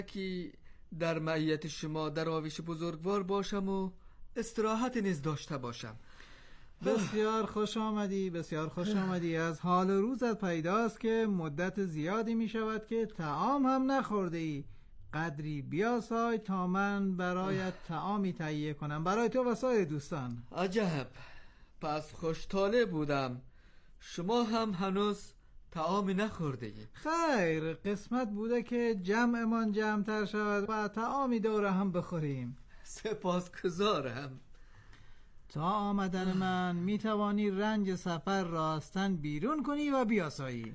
که در معیت شما در آویش بزرگوار باشم و استراحت نیز داشته باشم. بسیار خوش آمدی، بسیار خوش آمدی. از حال روزت پیداست که مدت زیادی می شود که طعام هم نخورده ای. قدری بیاسای تا من برایت طعامی تهیه کنم برای تو و سایر دوستان. عجب، پس خوشطالع بودم. شما هم هنوز طعامی نخورده ای؟ خیر، قسمت بوده که جمعمان جمعتر شود و طعامی دور هم بخوریم. سپاسگزارم. تا آمدن من می توانی رنج سفر راستن بیرون کنی و بیاسایی.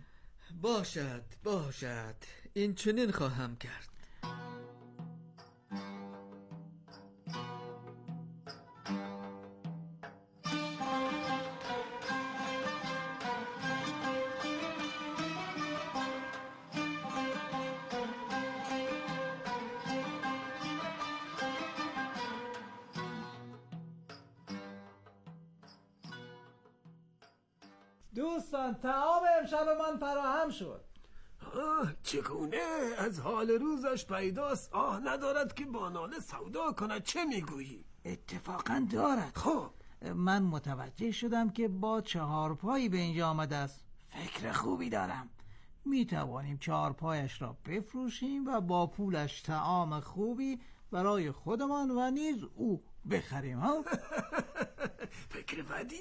باشد، این چنین خواهم کرد. دوستان، طعام امشب من فراهم شد. چگونه؟ از حال روزش پیداست ندارد که با نان سودا کند. چه میگویی؟ اتفاقا دارد. خب من متوجه شدم که با 4 پایی به اینجا آمده است. فکر خوبی دارم. می توانیم 4 پایش را بفروشیم و با پولش طعام خوبی برای خودمان و نیز او بخریم. فکر بدی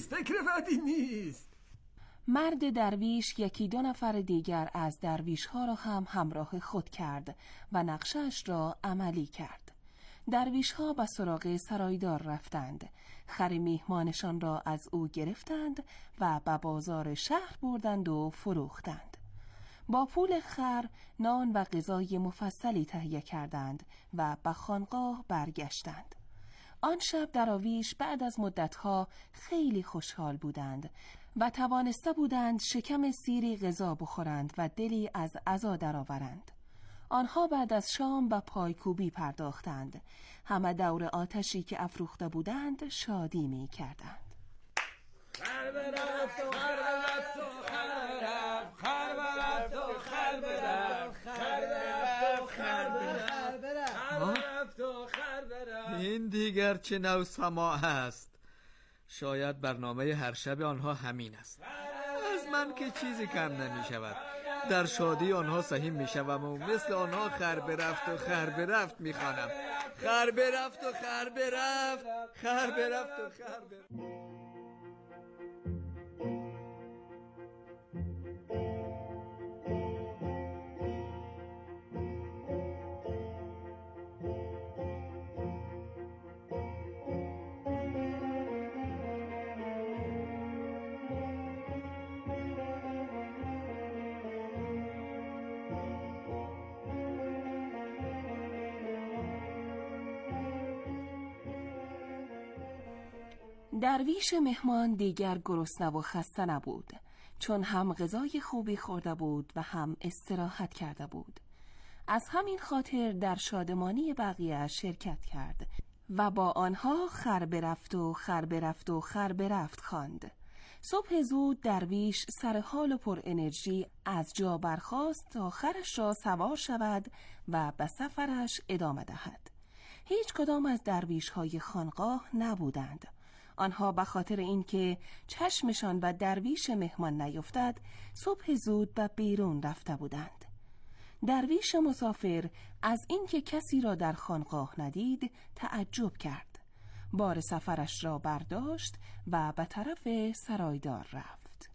نیست. مرد درویش 1-2 نفر دیگر از درویش ها را هم همراه خود کرد و نقشش را عملی کرد. درویش ها به سراغ سرایدار رفتند. خر میهمانشان را از او گرفتند و به بازار شهر بردند و فروختند. با پول خر نان و غذای مفصلی تهیه کردند و به خانقاه برگشتند. آن شب دراویش بعد از مدتها خیلی خوشحال بودند و توانسته بودند شکم سیری غذا بخورند و دلی از عزا درآورند. آنها بعد از شام به پایکوبی پرداختند. همه دور آتشی که افروخته بودند شادی می کردند. خر برفت و خر برفت و خر برفت، خر برفت و خر برفت، خر برفت و خر برفت، خر برفت و خر برفت. این دیگر چه نوع سماع است؟ شاید برنامه هر شب آنها همین است. از من که چیزی کم نمی شود. در شادی آنها سهیم می شوم و مثل آنها خر برفت و خر برفت می خوانم. خر برفت و خر برفت، خر برفت و خر برفت. درویش مهمان دیگر گرسنه و خسته نبود، چون هم غذای خوبی خورده بود و هم استراحت کرده بود. از همین خاطر در شادمانی بقیه شرکت کرد و با آنها خر برفت و خر برفت و خر برفت خواند. صبح زود درویش سر حال و پر انرژی از جا برخاست تا خرش را سوار شود و به سفرش ادامه دهد. هیچ کدام از درویش های خانقاه نبودند. آنها به خاطر اینکه چشمشان و درویش مهمان نیفتد صبح زود به بیرون رفته بودند. درویش مسافر از اینکه کسی را در خانقاه ندید تعجب کرد. بار سفرش را برداشت و به طرف سرایدار رفت.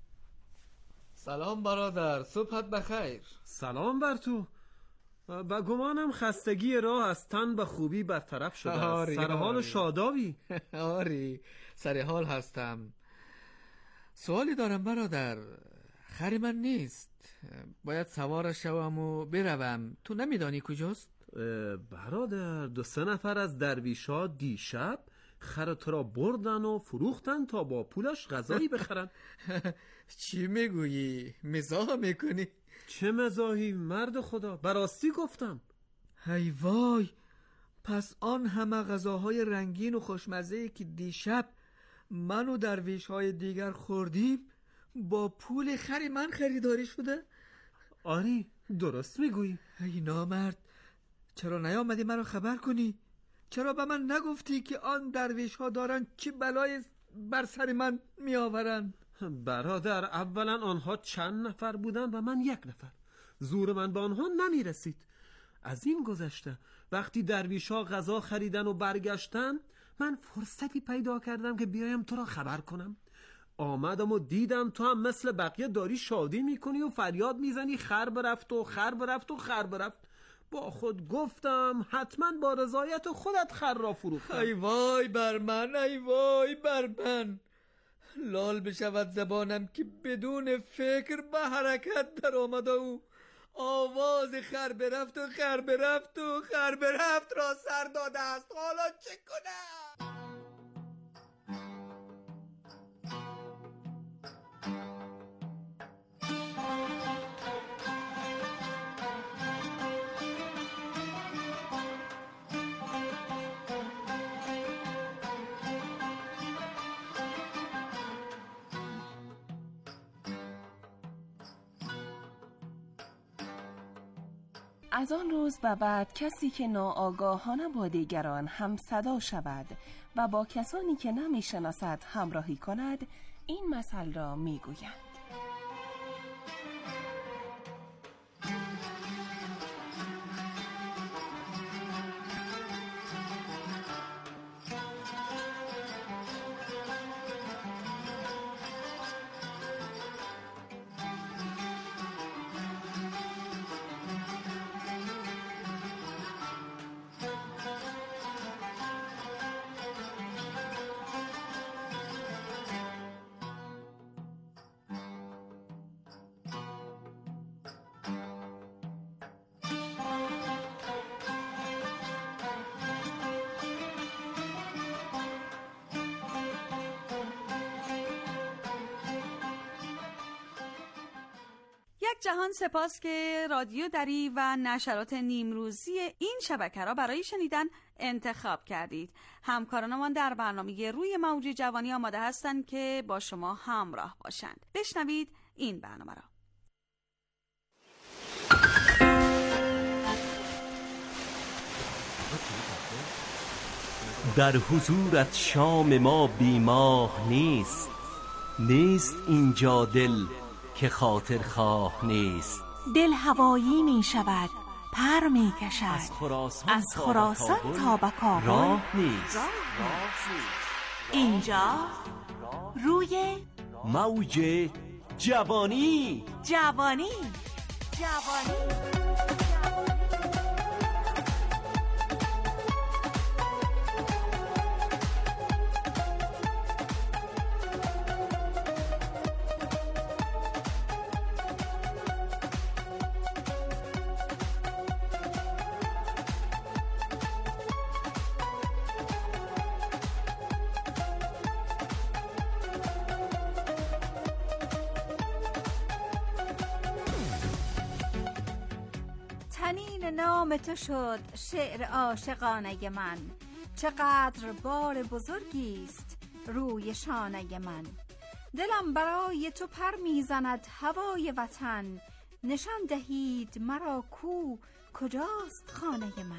سلام برادر، صبحت بخیر. سلام بر تو. با گمانم خستگی راه از تن به خوبی برطرف شده است. سر حال و شادابی. آری، سر حال هستم. سوالی دارم برادر. خری من نیست، باید سوارش شوم و بروم. تو نمیدانی کجاست؟ برادر، 2-3 نفر از درویشا دیشب خر تو را بردن و فروختن تا با پولش غذایی بخرن. چی میگویی؟ مزاح میکنی؟ چه مزاحی مرد خدا، براستی گفتم. ای وای، پس آن همه غذاهای رنگین و خوشمزه‌ای که دیشب من و درویش‌های دیگر خوردیم با پول خری من خریداری شده؟ آری، درست میگویی. ای نامرد، چرا نیامدی مرا خبر کنی؟ چرا به من نگفتی که آن درویش ها دارن چی بلای بر سر من می آورند؟ برادر، اولا آنها چند نفر بودن و من 1 نفر. زور من به آنها نمی رسید. از این گذشته وقتی درویش ها غذا خریدن و برگشتن، من فرصتی پیدا کردم که بیایم تو را خبر کنم. آمدم و دیدم تو هم مثل بقیه داری شادی میکنی و فریاد میزنی خر برفت و خر برفت و خر برفت. با خود گفتم حتما با رضایت خودت خر را فروختم. ای وای بر من، ای وای بر من. لال بشود زبانم که بدون فکر به حرکت در آمده او آواز خر برفت و خر برفت و خر برفت را سر داده است. حالا چه کنم؟ از آن روز به بعد کسی که ناآگاهانه با دیگران هم صدا شود و با کسانی که نمیشناسد همراهی کند، این مثل را میگویند: یک جهان سپاس که رادیو دری و نشرات نیمروزی این شبکه را برای شنیدن انتخاب کردید. همکارانمان در برنامه روی موج جوانی آماده هستند که با شما همراه باشند. بشنوید این برنامه را. در حضورت شام ما بیماه نیست، نیست اینجا دل که خاطر خواه نیست. دل هوایی می شود، پر می کشد، از خراسان تا به کابل راه نیست. اینجا روی موج جوانی. جوانی. تنین نام تو شد شعر عاشقانه من، چقدر بار بزرگیست روی شانه من. دلم برای تو پر میزند هوای وطن، نشان دهید مرا کو کجاست خانه من.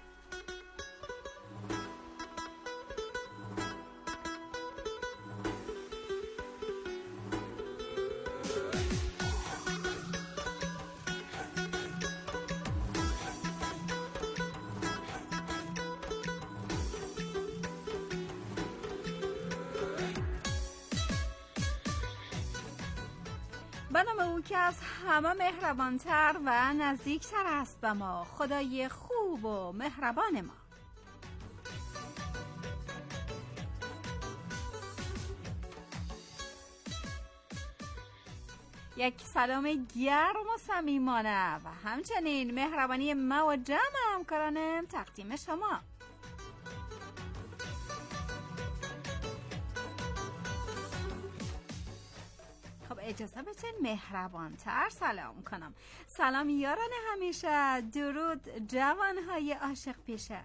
بنام او که از همه مهربانتر و نزدیکتر است به ما، خدای خوب و مهربان ما. یک سلام گرم و صمیمانه و همچنین مهربانی ما و جمع همکارانم تقدیم شما. اجازه بتین مهربانتر سلام کنم. سلام یاران همیشه، درود جوانهای عاشق پیشه.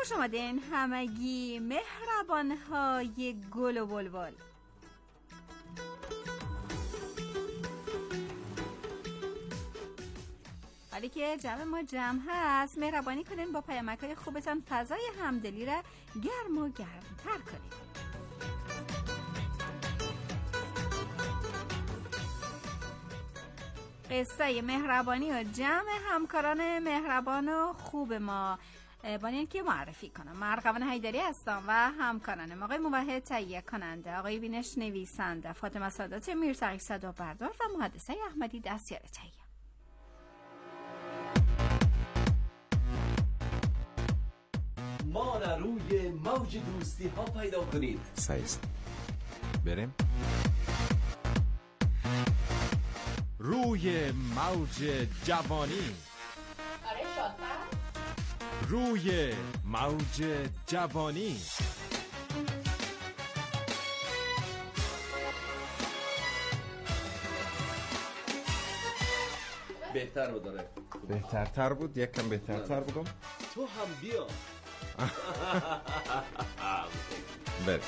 خوش آمدین همگی مهربانهای گل و بلبل. ولی که جمع ما جمع هست، مهربانی کنین با پیامک‌های خوبتان فضای همدلی را گرم و گرمتر کنین. قصه مهربانی و جمع همکاران مهربان و خوب ما بانین که معرفی کنم. من ارغوان حیدری هستم و همکارانم آقای موحد تهیه کننده، آقای بینش نویسنده، فاطمه سادات میرتقی صدا بردار و مهندسه احمدی دستیار تهیه. ما را روی موج دوستی ها پیدا کنید. سایست بریم روی موج جوانی. آره شاطر. روی موج جوانی. بهتر رو داره. بهترتر بود، یک کم بهترتر بودم. تو هم بیا. بریم.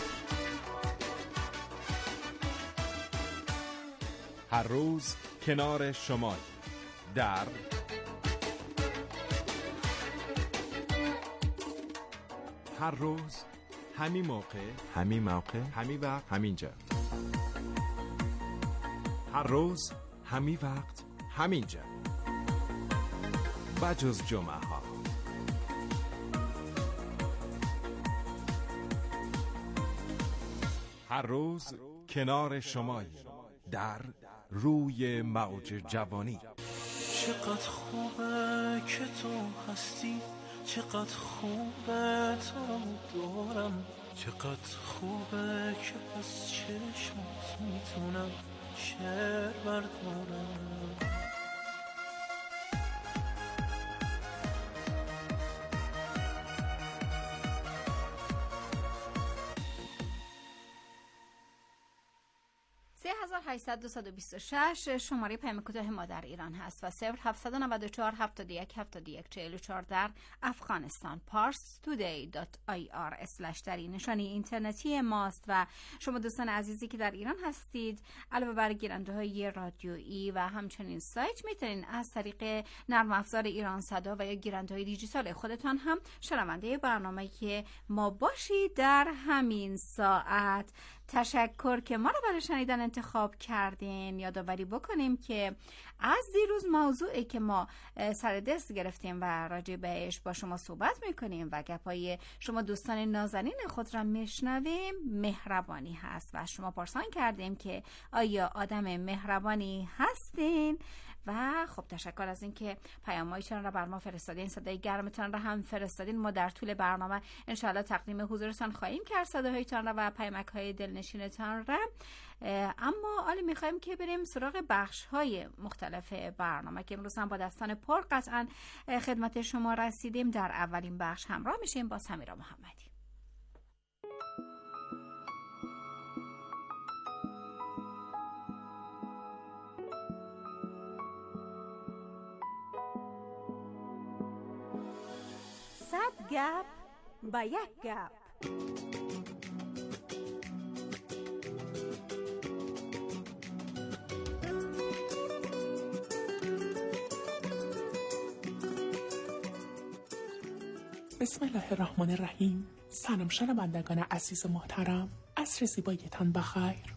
هر روز کنار شما در هر روز همین موقع همین وقت همینجا. هر روز همین وقت همینجا بجز جمعه ها. هر روز کنار شمایی در روی موج جوانی. چقدر خوبه که تو هستی، چقدر خوبه تو دورم، چقدر خوبه که از چشمات میتونم شعر بردارم. شماره پیام کوتاه ما در ایران هست و 0794 71 71 44 در افغانستان. parstoday.ir/. نشانی اینترنتی ماست و شما دوستان عزیزی که در ایران هستید علاوه بر گیرنده‌های رادیویی و همچنین سایت میتونین از طریق نرم افزار ایران صدا و یا گیرنده‌های دیجیتال خودتان هم شنونده برنامه که ما باشید. در همین ساعت تشکر که ما رو برای شنیدن انتخاب کردین. یادآوری بکنیم که از دیروز موضوعی که ما سر دست گرفتیم و راجع بهش با شما صحبت میکنیم و گپای شما دوستان نازنین خود را میشنویم مهربانی هست و شما پرسان کردیم که آیا آدم مهربانی هستین؟ و خب تشکر از اینکه پیام‌هایتون را بر ما فرستادین، صدای گرمتون را هم فرستادین. ما در طول برنامه انشالله تقدیم حضورتان خواهیم کرد صداهایتون را و پیامک‌های دلنشینتان را. اما حالا می‌خوایم که بریم سراغ بخش‌های مختلف برنامه که امروز هم با دستان پر قطعاً خدمت شما رسیدیم. در اولین بخش همراه میشیم با سمیرا محمدی. صد گپ با یک گپ. بسم الله الرحمن الرحیم. سلام شنوندگان عزیز محترم، عصر زیبایتان بخیر.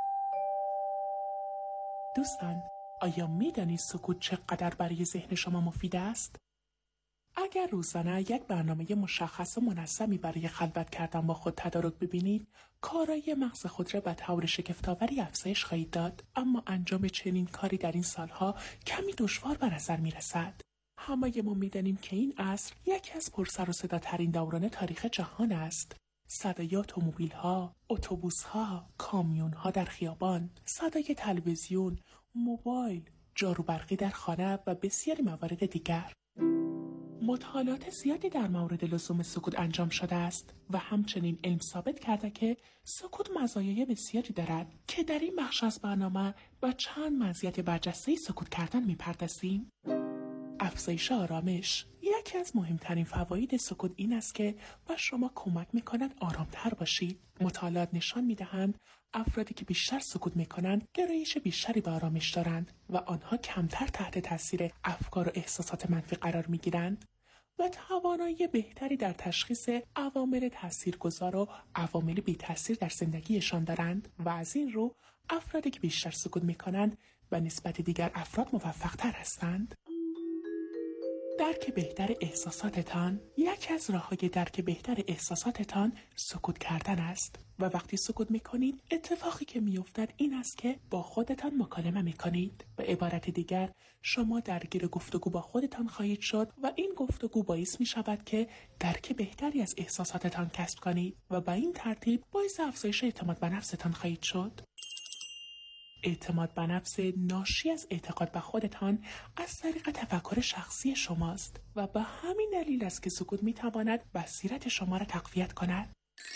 دوستان، آیا میدانید سکوت چقدر برای ذهن شما مفید است؟ اگر روزانه یک برنامه مشخص و منظمی برای خلوت کردن با خود تدارک ببینید، کارایی مغز خود را به طور شگفت‌آوری افزایش خواهید داد. اما انجام چنین کاری در این سالها کمی دشوار به نظر می‌رسد. همه ما می‌دانیم که این عصر یکی از پرسر و صداترین دوران تاریخ جهان است. صدای اتومبیل‌ها، اتوبوس‌ها، کامیون‌ها در خیابان، صدای تلویزیون، موبایل، جارو برقی در خانه و بسیاری موارد دیگر. مطالعات زیادی در مورد لزوم سکوت انجام شده است و همچنین علم ثابت کرده که سکوت مزایای بسیاری دارد که در این بخش از برنامه با چند مزیت برجسته سکوت کردن می‌پردازیم. افزایش آرامش، یکی از مهمترین فواید سکوت این است که به شما کمک می‌کند آرامتر باشید. مطالعات نشان می‌دهند افرادی که بیشتر سکوت می‌کنند گرایش بیشتری به آرامش دارند و آنها کمتر تحت تاثیر افکار و احساسات منفی قرار می‌گیرند و توانایی بهتری در تشخیص عوامل تاثیرگذار و عوامل بی‌تاثیر در زندگیشان دارند و از این رو افرادی که بیشتر سکوت می‌کنند به نسبت دیگر افراد موفق‌تر هستند. درک بهتر احساساتتان. یکی از راه‌های درک بهتر احساساتتان سکوت کردن است و وقتی سکوت می‌کنید اتفاقی که می‌افتد این است که با خودتان مکالمه می‌کنید. به عبارت دیگر شما درگیر گفتگو با خودتان خواهید شد و این گفتگو باعث می‌شود که درک بهتری از احساساتتان کسب کنید و به این ترتیب باعث افزایش اعتماد به نفستان خواهید شد. اعتماد به نفس ناشی از اعتقاد به خودتان از طریق تفکر شخصی شماست و به همین دلیل است که سکوت میتواند بصیرت شما را تقویت کند.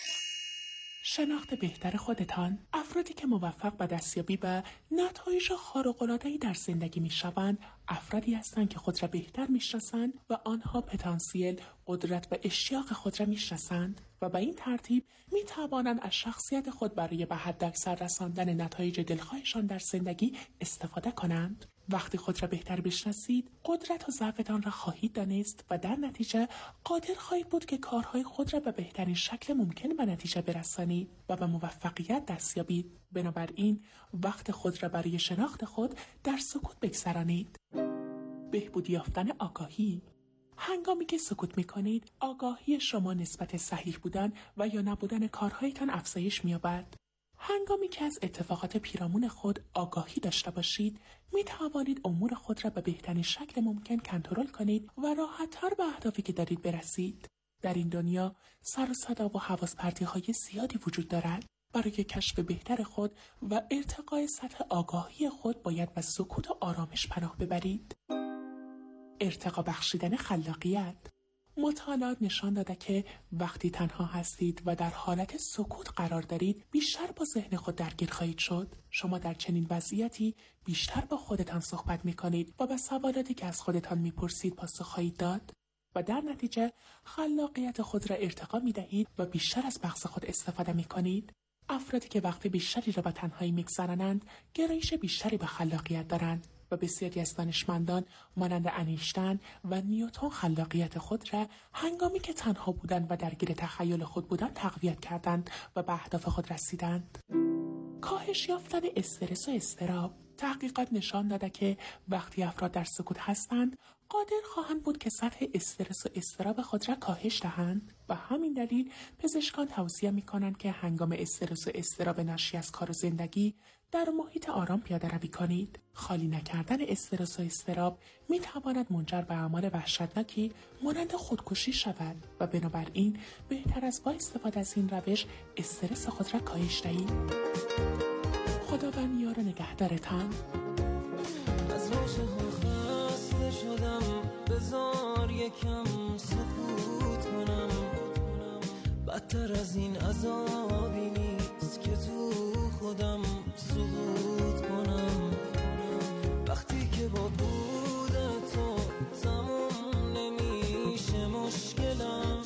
شناخت بهتر خودتان. افرادی که موفق به دستیابی به نتایج خارق‌العاده‌ای در زندگی میشوند افرادی هستند که خود را بهتر میشناسند و آنها پتانسیل، قدرت و اشتیاق خود را میشناسند و به این ترتیب میتوانند از شخصیت خود برای به حداکثر رساندن نتایج دلخواهشان در زندگی استفاده کنند. وقتی خود را بهتر بشناسید، قدرت و ضعفتان را خواهید دانست و در نتیجه قادر خواهید بود که کارهای خود را به بهترین شکل ممکن به نتیجه برسانید و به موفقیت دست یابید. بنابراین وقت خود را برای شناخت خود در سکوت بگذرانید. بهبود یافتن آگاهی. هنگامی که سکوت می‌کنید، آگاهی شما نسبت صحیح بودن و یا نبودن کارهایتان افزایش می‌یابد. هنگامی که از اتفاقات پیرامون خود آگاهی داشته باشید، می توانید امور خود را به بهترین شکل ممکن کنترل کنید و راحت‌تر به اهدافی که دارید برسید. در این دنیا سر و صدا و حواس پرتی‌های زیادی وجود دارد. برای کشف بهتر خود و ارتقای سطح آگاهی خود باید به سکوت و آرامش پناه ببرید. ارتقا بخشیدن خلاقیت. مطالعات نشان داده که وقتی تنها هستید و در حالت سکوت قرار دارید بیشتر با ذهن خود درگیر خواهید شد. شما در چنین وضعیتی بیشتر با خودتان صحبت می‌کنید و به سوالاتی که از خودتان می‌پرسید پاسخ خواهید داد و در نتیجه خلاقیت خود را ارتقا می‌دهید و بیشتر از مغز خود استفاده می‌کنید. افرادی که وقت بیشتری را به تنهایی می‌گذرانند گرایش بیشتری به خلاقیت دارند و بسیاری از دانشمندان مانند انیشتین و نیوتن خلاقیت خود را هنگامی که تنها بودند و درگیر تخیل خود بودند تقویت کردند و به اهداف خود رسیدند. کاهش یافتن استرس و اضطراب. تحقیقات نشان داده که وقتی افراد در سکوت هستند قادر خواهند بود که سطح استرس و اضطراب خود را کاهش دهند. و همین دلیل پزشکان توصیه می‌کنند که هنگام استرس و اضطراب ناشی از کار و زندگی در محیط آرام پیاده روی کنید. خالی نکردن استرس و اضطراب می‌تواند منجر به اعمال وحشتناکی مانند خودکشی شود و بنابراین بهتر است با استفاده از این روش استرس خود را کاهش دهید. خداوند یار و نگهدارتان. از واژه ها خسته شدم، بذار یکم سکوت کنم. بدتر از این عذابی نیست که تو خودم سقوط کنم. وقتی که با بود تو تموم نمیشه مشکلم،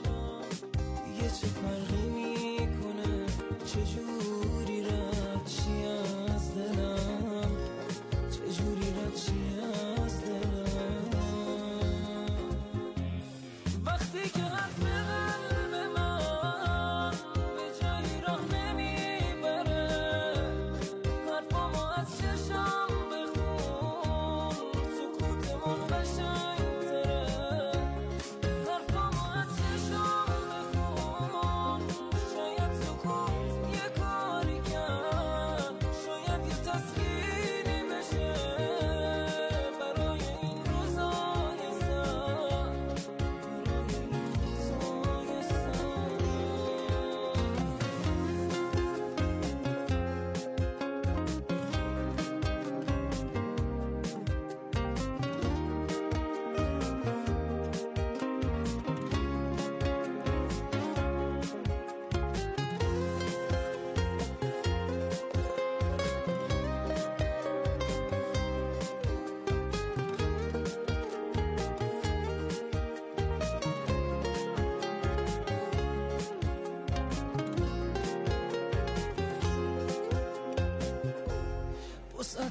دیگه چه فرقی میکنه چجوری رد چی از دلم، چجوری رد چی از دلم. وقتی که حرف قلب من به جایی راه نمیبره، حرفامو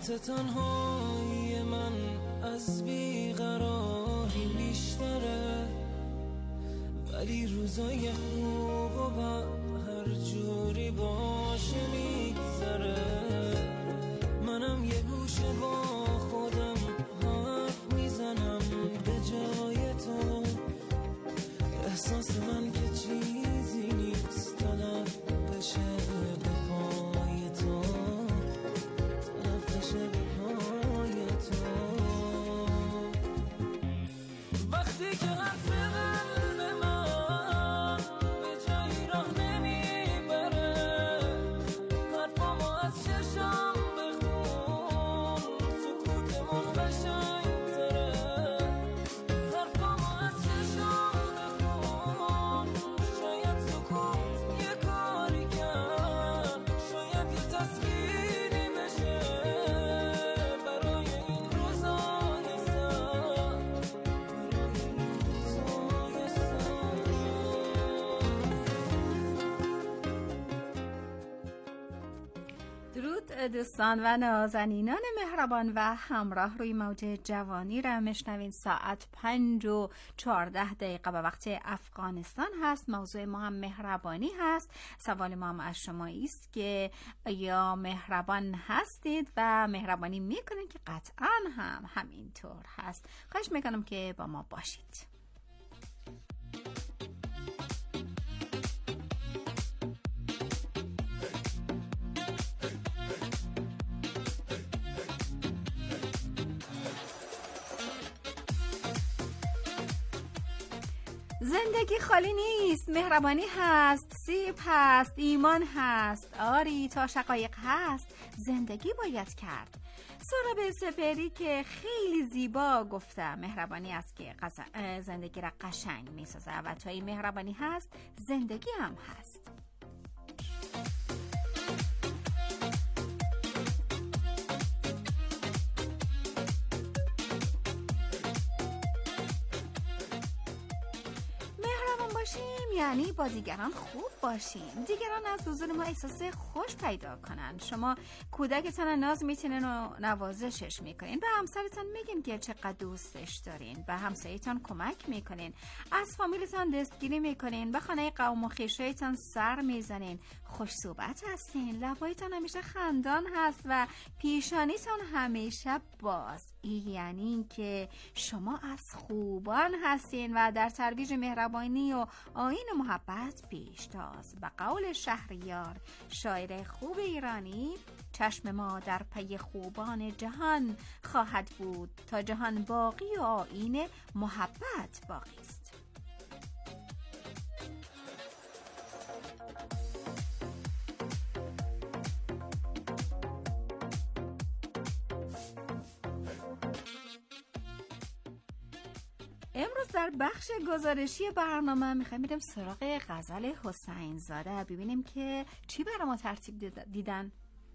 قیمت تنهایی من از بیقراری بیشتره، ولی روزای خوب و بد هر جوری باشه میگذره. منم یه گوشه با خودم حرف میزنم به جای تو، احساس من که چیزی نیست طرف بشه به پای تو، طرف بشه به پای تو. وقتی که حرف قلب من به جایی راه نمیبره، حرفامو از چشم بخون سکوتمون قشنگ‌تره، حرفامو از چشم بخون شاید سکوت یه کاری کرد، شاید یه تسکینی بشه برای این روزای سخت. درود دوستان و نازنینان مهربان و همراه روی موج جوانی را میشنوین. ساعت 5:14 به وقت افغانستان هست. موضوع ما هم مهربانی هست. سوال ما هم از شما است که یا مهربان هستید و مهربانی میکنید که قطعا هم همینطور هست. خواهش میکنم که با ما باشید. زندگی خالی نیست، مهربانی هست، سیب هست، ایمان هست، آری تا شقایق هست، زندگی باید کرد. سهراب سپهری که خیلی زیبا گفته مهربانی است که زندگی را قشنگ می سازه و تا این مهربانی هست زندگی هم هست. یعنی با دیگران خوب باشین، دیگران از حضور ما احساس خوش پیدا کنن. شما کودکتان ناز میتونین و نوازشش میکنین، به همسرتان میگین که چقدر دوستش دارین، به همسایتان کمک میکنین، از فامیلتان دستگیری میکنین، به خانه قوم و خویشایتان سر میزنین، خوش صحبت هستین، لبایتان همیشه خندان هست و پیشانیتان همیشه باز. یعنی که شما از خوبان هستین و در ترویج مهربانی و آیین محبت پیشتاز. به قول شهریار شاعر خوب ایرانی، چشم ما در پی خوبان جهان خواهد بود تا جهان باقی و آیین محبت باقی است. امروز در بخش گزارشی برنامه میخوایم بریم سراغ غزل حسین زاده، ببینیم که چی برای ما ترتیب دیدن.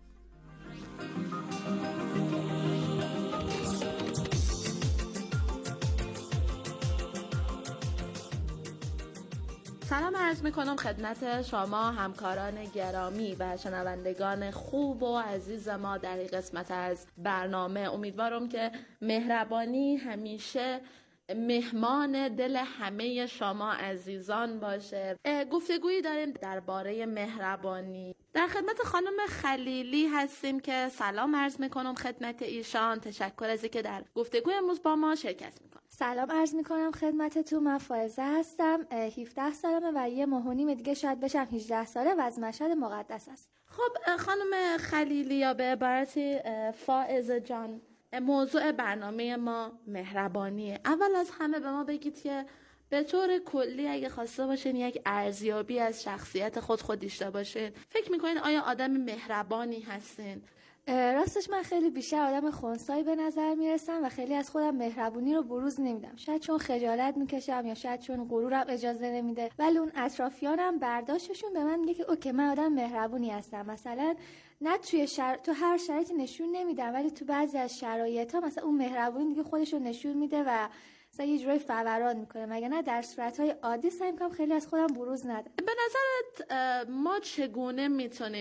سلام عرض میکنم خدمت شما همکاران گرامی و شنوندگان خوب و عزیز ما در این قسمت از برنامه. امیدوارم که مهربانی همیشه مهمان دل همه شما عزیزان باشه. گفتگویی داریم درباره مهربانی. در خدمت خانم خلیلی هستیم که سلام عرض میکنم خدمت ایشان. تشکر از اینکه در گفتگوی امروز با ما شرکت میکنم. سلام عرض میکنم خدمتتون. من فائزه هستم، 17 سالمه و یه ماه و نیم دیگه شاید بشم 18 ساله و از مشهد مقدس است. خب خانم خلیلی یا به عبارتی فائزه جان، موضوع برنامه ما مهربانیه. اول از همه به ما بگید که به طور کلی اگه خواسته باشین یک ارزیابی از شخصیت خود داشته باشین، فکر میکنین آیا آدم مهربانی هستین؟ راستش من خیلی بیشتر آدم خنثایی به نظر میرسم و خیلی از خودم مهربونی رو بروز نمیدم. شاید چون خجالت میکشم یا شاید چون غرورم اجازه نمیده، ولی اون اطرافیانم برداشتشون به من میگه که اوکی من آدم مهربونی هستم. مثلا نه تو هر شرایطی نشون نمیدم، ولی تو بعضی از شرایط‌ها مثلا اون مهربونی دیگه خودش رو نشون میده و مثلا یه جوری فوران میکنه، مگه نه در صورت‌های عادی سعی می‌کنم خیلی از خودم بروز ندم. به نظرت ما چگونه میتونیم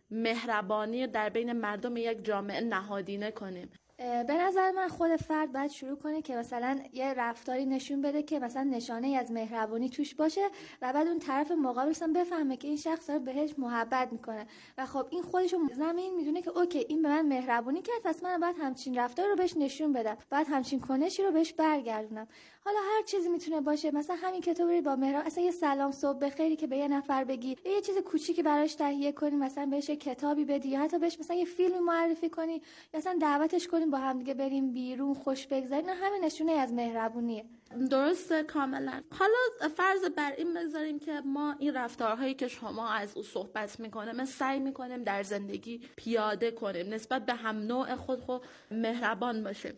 مهربانی در بین مردم یک جامعه نهادینه کنیم. به نظر من خود فرد باید شروع کنه که مثلا یه رفتاری نشون بده که مثلا نشانه از مهربانی توش باشه و بعد اون طرف مقابل مثلا بفهمه که این شخص داره بهش محبت میکنه و خب این خودشو زمین میدونه که اوکی این به من مهربانی کرد، پس من باید همچین رفتار رو بهش نشون بدم، باید همچین کنشی رو بهش برگردونم. حالا هر چیزی میتونه باشه، مثلا همین که تو بری با مهربانی اصلا یه سلام صبح بخیری که به یه نفر بگی، یه چیز کوچیکی براش تهیه کنی، مثلا بهش کتابی بدی یا حتی بهش مثلا یه فیلمی معرفی کنی یا مثلا دعوتش کنی با هم دیگه بریم بیرون خوش بگذریم، همین نشونه از مهربونیه. درسته کاملا. حالا فرض بر این بگذاریم که ما این رفتارهایی که شما از او صحبت میکنیم سعی میکنیم در زندگی پیاده کنیم، نسبت به هم نوع خود مهربان باشیم.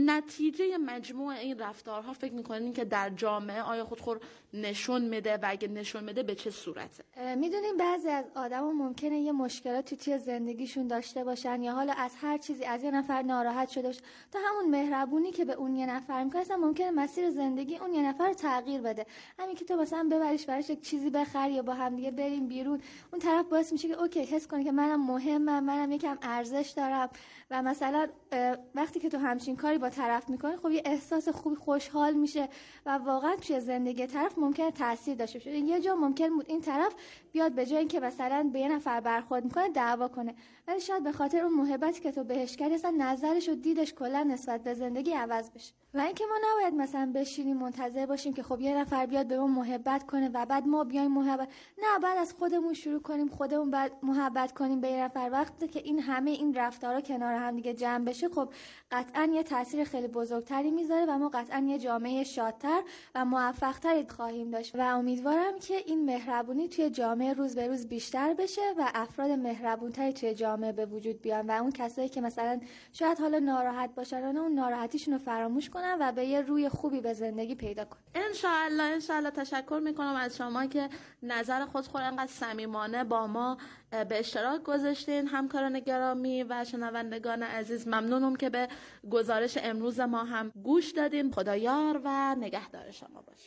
نتیجه مجموع این رفتارها فکر میکنیم که در جامعه آیا خودخور نشون میده و اگه نشون میده به چه صورته؟ میدونیم بعضی از آدما ممکنه یه مشکلاتی توی زندگیشون داشته باشن یا حالا از هر چیزی از یه نفر ناراحت شده باشن، تا همون مهربونی که به اون یه نفر میکنه اصلا ممکنه مسیر زندگی اون یه نفر رو تغییر بده. همین که تو مثلا ببریش براش یک چیزی بخری یا با هم دیگه بریم بیرون، اون طرف باعث میشه که اوکی حس کنه که منم مهمم، منم یکم ارزش دارم و مثلا وقتی که تو همچین کاری با طرف میکنی خب یه احساس خوبی خوشحال میشه و واقعا توی زندگی طرف ممکنه تاثیر داشته باشه. یه جا ممکن بود این طرف بیاد به جای اینکه مثلا به یه نفر برخورد میکنه دعوا کنه، ولی شاید به خاطر اون محبتی که تو بهش کردی اصلا نظرش و دیدش کلا نسبت به زندگی عوض بشه. و اینکه ما نباید مثلا بشینیم منتظر باشیم که خب یه نفر بیاد به ما محبت کنه و بعد ما بیایم محبت، نه، بعد از خودمون شروع کنیم، خودمون بعد محبت کنیم به یه نفر. وقتی که این همه این رفتارا کنار هم دیگه جمع بشه خب قطعا یه تاثیر خیلی بزرگتری میذاره و ما قطعا یه جامعه شادتر و موفقتری خواهیم داشت و امیدوارم که این مهربونی توی جامعه روز به روز بیشتر بشه و افراد مهربونتری توی جامعه به وجود بیان و اون کسایی که مثلا شاید حالا ناراحت باشن اون ناراحتیشون رو فراموش کنن و به یه روی خوبی به زندگی پیدا کنن. انشالله. تشکر میکنم از شما که نظر خودخور انقدر صمیمانه با ما به اشتراک گذاشتین. همکاران گرامی و شنوندگان عزیز، ممنونم که به گزارش امروز ما هم گوش دادین. خدایار و نگهدار شما باشه.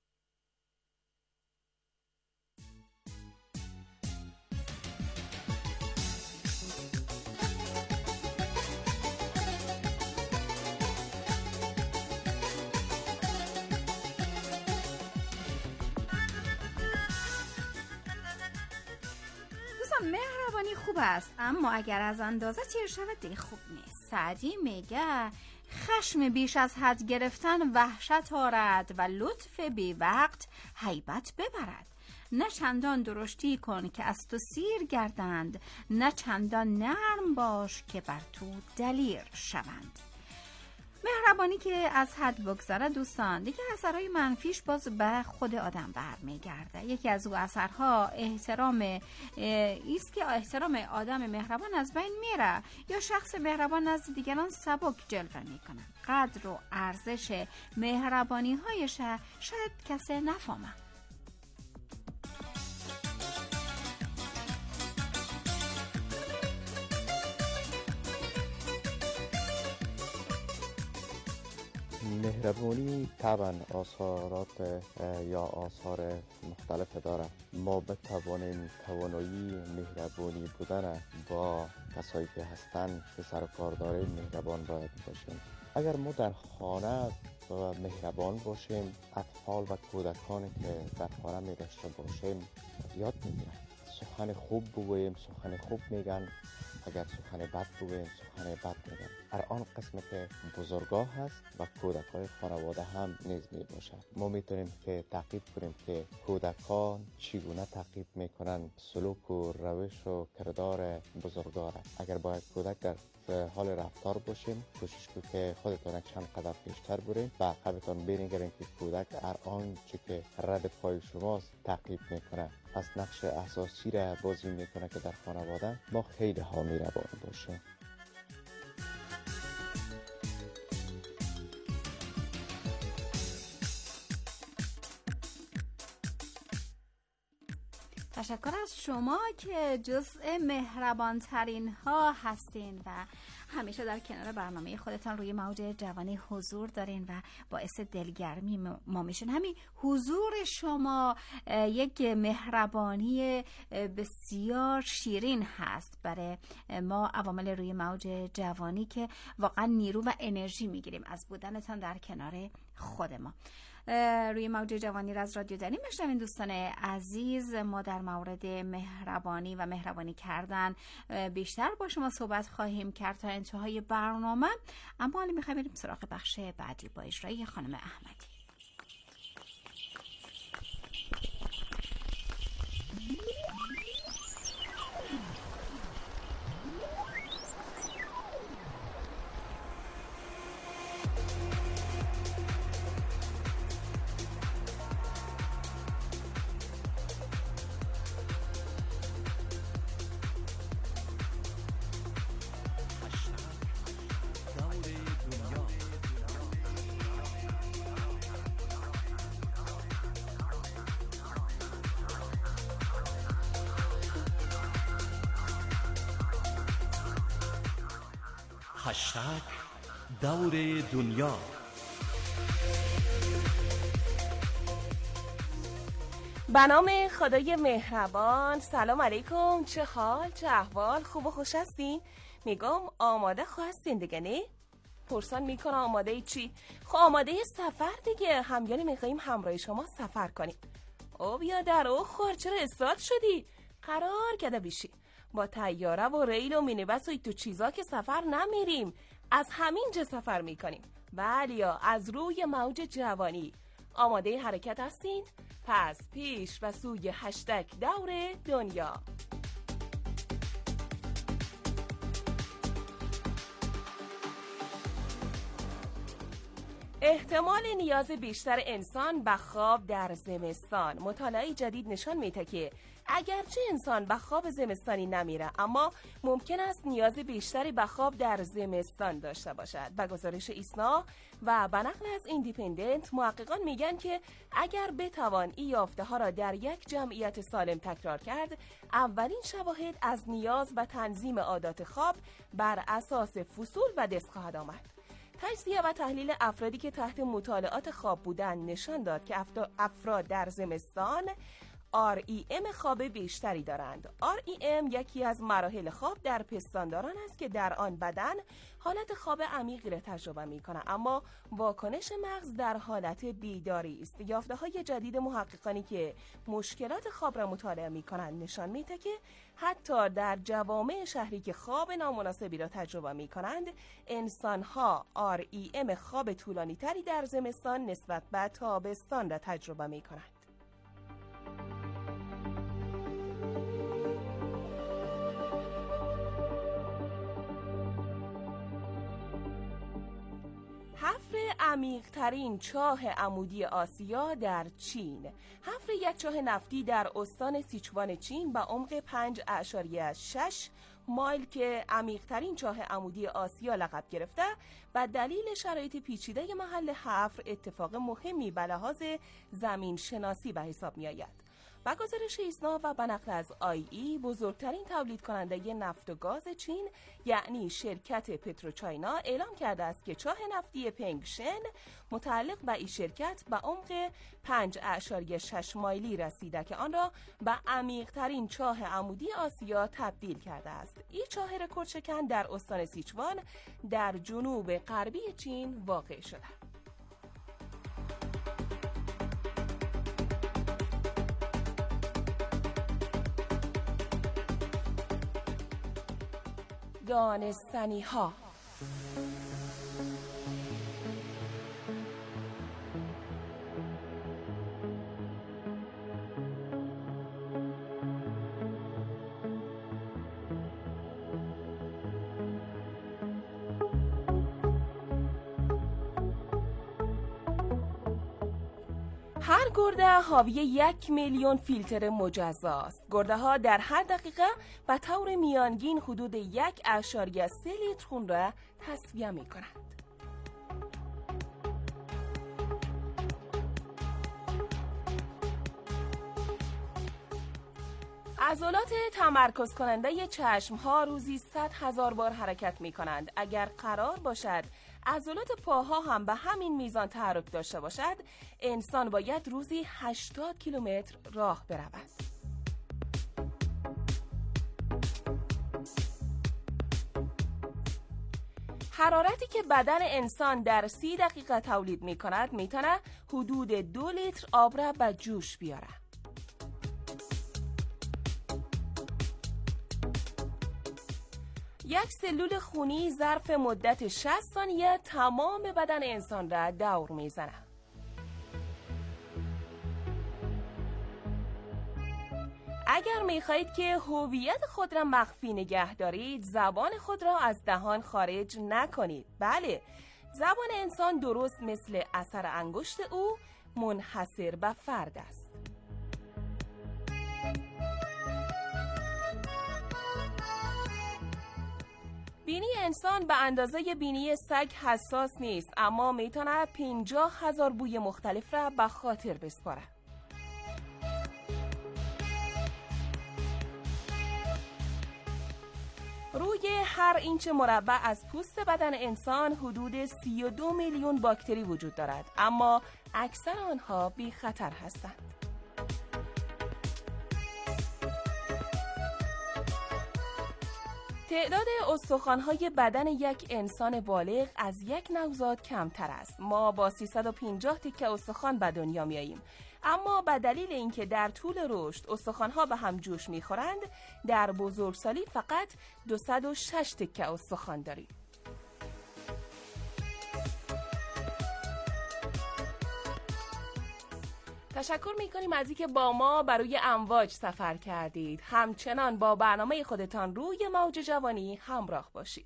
مهربانی خوب است، اما اگر از اندازه تیر شود دیگه خوب نیست. سعدی میگه خشم بیش از حد گرفتن وحشت آرد و لطف بی وقت هیبت ببرد. نه چندان درشتی کن که از تو سیر گردند، نه چندان نرم باش که بر تو دلیر شوند. مهربانی که از حد بگذره دوستان، دیگه اثرهای منفیش باز به خود آدم برمیگرده. یکی از او اثرها احترام ایست که احترام آدم مهربان از بین میره یا شخص مهربان نزد دیگران سبک جلوه میکنه. قدر و ارزش مهربانی هایش شاید کسی نفهمه. مهربانی طبعا آثارات یا آثار مختلف داره. ما بتوانیم توانایی مهربانی بودن با کسایی که هستن که سر کار داریم مهربان باید باشیم. اگر ما در خانه مهربان باشیم، اطفال و کودکانی که در خانه می داشته باشیم یاد میگیرن. سخن خوب بگوییم، سخن خوب میگن. اگر سخن بد بگوییم، سخن بد میگن. هر آن قسم که بزرگاه هست و کودکای خانواده هم نیز می باشد. ما میتونیم که تعقیب کنیم که کودکان چگونه تعقیب میکنن سلوک و روش و کردار بزرگوار. اگر باید کودک در حال رفتار باشیم، کوشش کنید که خودتان چند قدم پیشتر برید و عقبتان بنگرید که کودک هر آنچه که رد پای شماست تعقیب میکنه. پس نقش اساسی را بازی میکنه که در خانواده ما خیلی ها مهربان باشیم. تشکر از شما که جزء مهربانترین ها هستین و همیشه در کنار برنامه خودتان روی موج جوانی حضور دارین و باعث دلگرمی ما میشین. همین حضور شما یک مهربانی بسیار شیرین هست برای ما عوامل روی موج جوانی که واقعا نیرو و انرژی میگیریم از بودنتان در کنار خود ما. روی موج جوانی را از رادیو دری میشنوین دوستان عزیز. ما در مورد مهربانی و مهربانی کردن بیشتر با شما صحبت خواهیم کرد تا انتهای برنامه، اما حالا میخوایم بریم سراغ بخش بعدی با اجرای خانم احمدی. هشتگ دور دنیا. به نام خدای مهربان. سلام علیکم، چه حال، چه احوال، خوب و خوش هستین؟ میگم آماده هستین دیگه نه؟ پرسان میکنه آماده چی؟ خب آماده سفر دیگه، همیانی میخواییم همراه شما سفر کنیم. او بیا در او خور، چرا استاد شدی؟ قرار کده بیشی با طیاره و ریل و مینیبس و تو چیزا که سفر نمیریم، از همینجا سفر میکنیم. بله، از روی موج جوانی. آماده حرکت هستین؟ پس پیش و سوی هشتگ دور دنیا. احتمال نیاز بیشتر انسان به خواب در زمستان. مطالعه جدید نشان میده که اگرچه انسان به خواب زمستانی نمیره، اما ممکن است نیاز بیشتری به خواب در زمستان داشته باشد. به گزارش ایسنا و به نقل از ایندیپندنت، محققان میگن که اگر بتوان این یافته ها را در یک جمعیت سالم تکرار کرد، اولین شواهد از نیاز به تنظیم عادات خواب بر اساس فصول و دست خواهد آمد. تجزیه و تحلیل افرادی که تحت مطالعات خواب بودند نشان داد که افراد در زمستان REM خواب بیشتری دارند. REM یکی از مراحل خواب در پستانداران است که در آن بدن حالت خواب عمیقی را تجربه می‌کند، اما واکنش مغز در حالت بیداری است. یافته‌های جدید محققانی که مشکلات خواب را مطالعه می‌کنند نشان می‌دهد که حتی در جوامع شهری که خواب نامناسبی را تجربه می‌کنند، انسان‌ها REM خواب طولانی‌تری در زمستان نسبت به تابستان را تجربه می‌کنند. حفر عمیق‌ترین چاه عمودی آسیا در چین. حفر یک چاه نفتی در استان سیچوان چین با عمق 5.6 مایل که عمیق‌ترین چاه عمودی آسیا لقب گرفته و دلیل شرایط پیچیده محل حفر اتفاق مهمی به لحاظ زمین شناسی به حساب می‌آید. با گزارش ایسنا و به نقل از IE، بزرگترین تولید کننده نفت و گاز چین یعنی شرکت پتروچاینا اعلام کرده است که چاه نفتی پنگشن متعلق به این شرکت به عمق 5.6 مایلی رسیده که آن را به عمیق‌ترین چاه عمودی آسیا تبدیل کرده است. این چاه رکورد شکن در استان سیچوان در جنوب غربی چین واقع شده. دانستنی ها. هر گرده حاوی 1 میلیون فیلتر مجزا است. گرده ها در هر دقیقه به طور میانگین حدود 1.3 لیتر خون را تصفیه می کنند. عضلات تمرکز کننده چشم ها روزی 100,000 بار حرکت می کنند. اگر قرار باشد عضلات پاها هم به همین میزان تحرک داشته باشد، انسان باید روزی 80 کیلومتر راه برود. حرارتی که بدن انسان در 30 دقیقه تولید می کند می تواند حدود 2 لیتر آب را به جوش بیاره. یک سلول خونی ظرف مدت 60 ثانیه تمام بدن انسان را دور میزنه. اگر میخواهید که هویت خود را مخفی نگه دارید، زبان خود را از دهان خارج نکنید. بله، زبان انسان درست مثل اثر انگشت او منحصر به فرد است. بینی انسان به اندازه بینی سگ حساس نیست، اما میتونه 50,000 بوی مختلف را به خاطر بسپاره. روی هر اینچ مربع از پوست بدن انسان حدود 32 میلیون باکتری وجود دارد، اما اکثر آنها بی خطر هستند. تعداد استخوان‌های بدن یک انسان بالغ از یک نوزاد کمتر است. ما با 350 تکه استخوان به دنیا میاییم، اما به دلیل اینکه در طول رشد استخوان‌ها به هم جوش میخورند، در بزرگسالی فقط 206 تکه استخوان داریم. تشکر میکنیم از اینکه با ما بر روی امواج سفر کردید. همچنان با برنامه خودتان روی موج جوانی همراه باشید.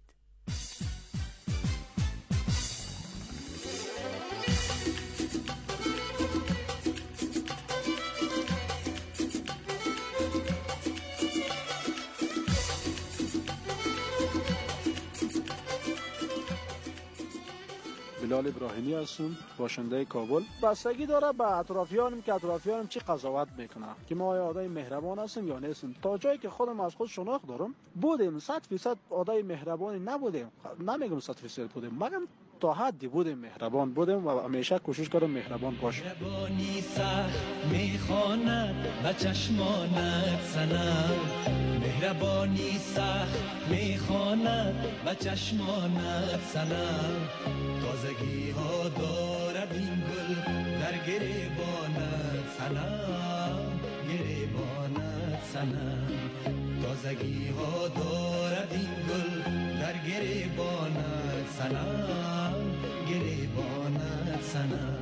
بلال ابراهیمی هستم، باشنده کابل. بستگی داره به اطرافیانم که اطرافیانم چی قضاوت میکنه که ما آدم مهربان هستیم یا نیستیم. تا جایی که خودم از خود شناخت دارم، بودیم 100% آدم مهربانی نبودیم، نمیگم 100% بودیم، مگم تا حدی بودیم مهربان بودیم و همیشه کوشش کردم مهربان باشیم. مهربانی سخت میخواند و چشمانت سنم، مهربانی سخت میخواند و چشمانت سنم، تازگی ها دارد این گل در گریبانت سنم، گریبانت سنم، تازگی ها دارد این گل در گریبانت سنم، گریبانت سنم.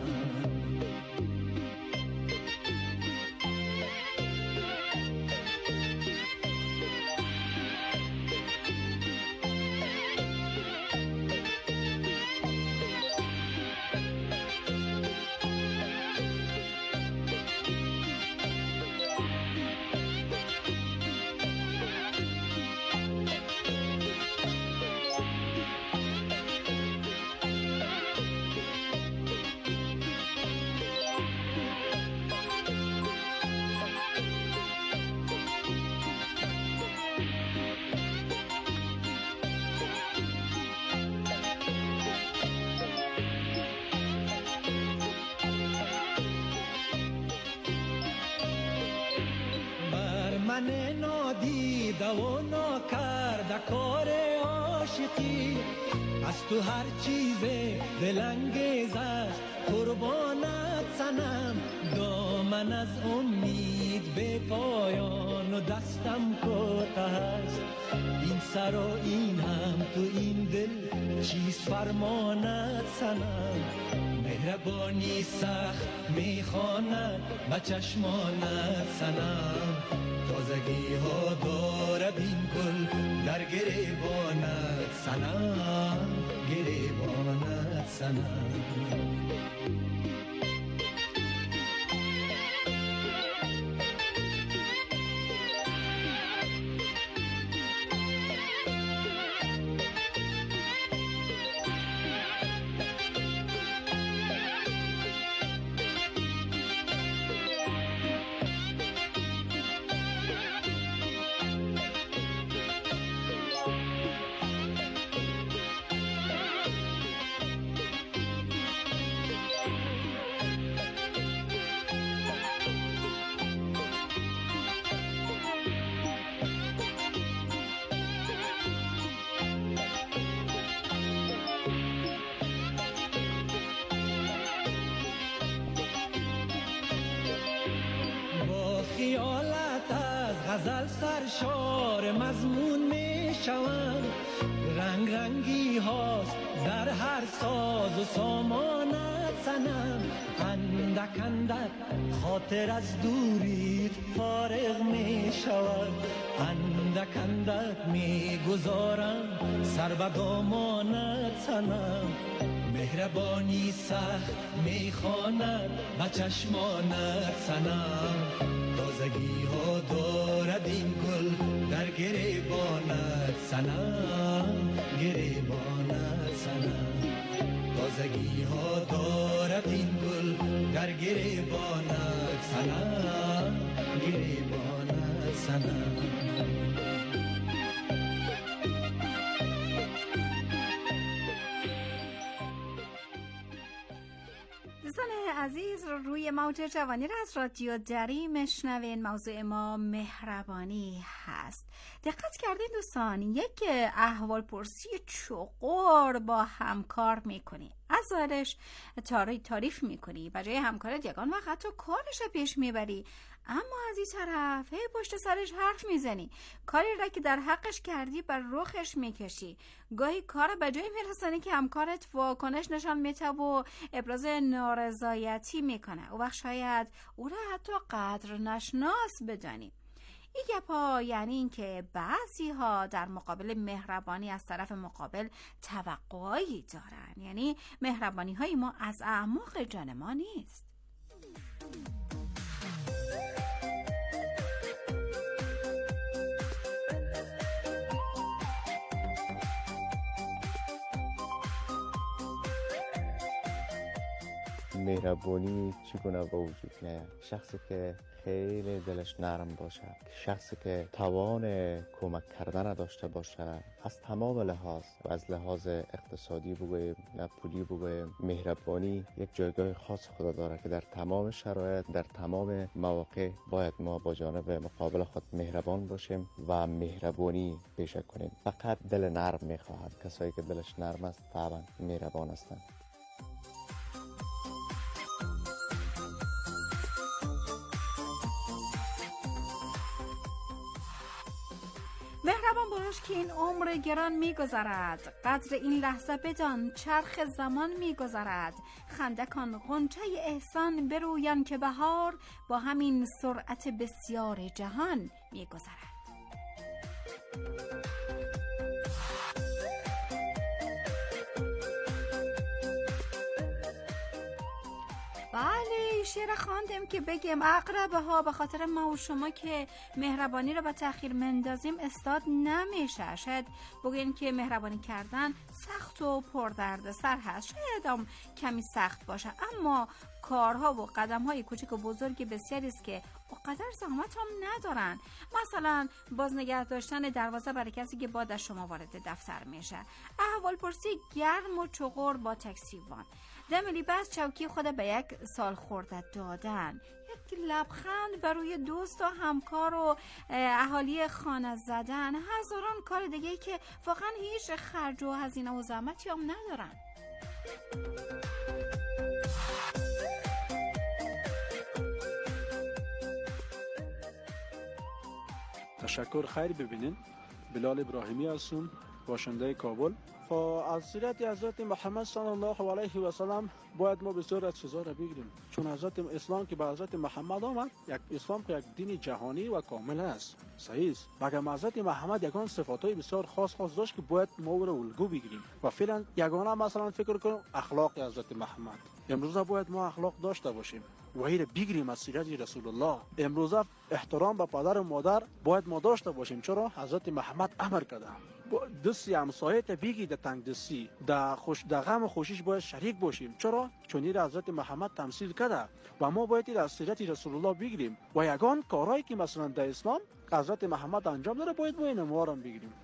من نادیده و ناکرده کار عاشقی، از تو هر چیز دلانگیز است قربانت سنم، دامن از امید به پایان و دستم کوته است، این سر و این هم تو این دل چیز فرمانت سنم، مهربانی سخت میخواند و چشمانت سنم، تازگی ها دارد این گل در گریبانت سنم، گریبانت سنم. غزل سرشار مضمون می شوند، رنگ رنگی هاست در هر ساز و سامانت سنم. اندک اندک خاطر از دوریت فارغ می شود، اندک اندک می گذارم سر به دامانت سنم. مهربانی سخت می خواند به چشمانت سنم. تازگی ها دارد این گل در گریبانت سنم، گریبانت سنم. تازگی ها دارد این گل در گریبانت سنم، گریبانت سنم. دوستان عزیز، روی موج جوانی را از رادیو دری مشنوین. موضوع ما مهربانی هست. دقت کردین دوستان؟ یک احوال پرسی چقور با همکار میکنی، از ظاهرش تعریف میکنی، بجای همکارت یگان وقت حتی کارش را پیش میبری، اما از این طرف پشت سرش حرف میزنی، کاری را که در حقش کردی بر رخش میکشی. گاهی کار به جایی میرسانی که همکارت واکنش نشان میده و ابراز نارضایتی میکنه. او وقت شاید او را حتی قدر نشناس بدانی. این گپا یعنی این که بعضی ها در مقابل مهربانی از طرف مقابل توقعی دارن، یعنی مهربانی های ما از اعماق جان ما نیست. مهربانی چگونه به وجود میاد؟ شخصی که خیلی دلش نرم باشه، شخصی که توان کمک کردن داشته باشه از تمام لحاظ، و از لحاظ اقتصادی بگویم یا پولی بگویم، مهربانی یک جایگاه خاص خود داره که در تمام شرایط، در تمام مواقع باید ما با جانب مقابل خود مهربان باشیم و مهربانی پیشه کنیم. فقط دل نرم میخواهد. کسایی که دلش نرم است طبعا مهربان هستند. مهربان باش که این عمر گران میگذرد، قدر این لحظه بدان چرخ زمان میگذرد. خندکان غنچه احسان برویان که بهار با همین سرعت بسیار جهان میگذرد. بله، شعر خواندم که بگم عقربه ها به خاطر ما و شما که مهربانی رو به تأخیر مندازیم استاد نمیشه. شاید بگین که مهربانی کردن سخت و پردرد سر هست، شاید هم کمی سخت باشه، اما کارها و قدمهای کوچک و بزرگ بسیاری است که اونقدر زحمت هم ندارن. مثلا باز نگه داشتن دروازه برای کسی که بعد از شما وارد دفتر میشه، احوال پرسی گرم و چغور با تاکسیوان، دم لیباس چوکی خود به یک سال خورده دادن، یک لبخند بروی دوست و همکار و اهالی خانه زدن، هزاران کار دیگه که واقعا هیچ خرج و هزینه و زحمتی هم ندارن. تشکر. خیر ببینین، بلال ابراهیمی هستم، باشنده کابل. از سیرت حضرت محمد صلی الله علیه و سلم باید ما بسیار از چیزا را بگیریم، چون حضرت اسلام که به حضرت محمد آمد، یک اسلام که یک دین جهانی و کامل است، صحیح است. مگر حضرت محمد یگان صفاتای بسیار خاص داشت که باید ما او را الگو بگیریم و فعلا یگانه مثلا فکر کنیم اخلاق حضرت محمد. امروز باید ما اخلاق داشته باشیم و این بگیریم از سیرت رسول الله. امروز احترام به پدر و مادر باید ما داشته باشیم، چرا حضرت محمد امر کرده دستی همسایه تا بگی در تنگ دستی، در غم و خوشیش باید شریک باشیم، چرا؟ چون این حضرت محمد تمثیل کرده و ما باید این از سیرت رسول الله بگیریم و یگان کارهایی که مثلا در اسلام حضرت محمد انجام داره باید ما این ما را بگیریم.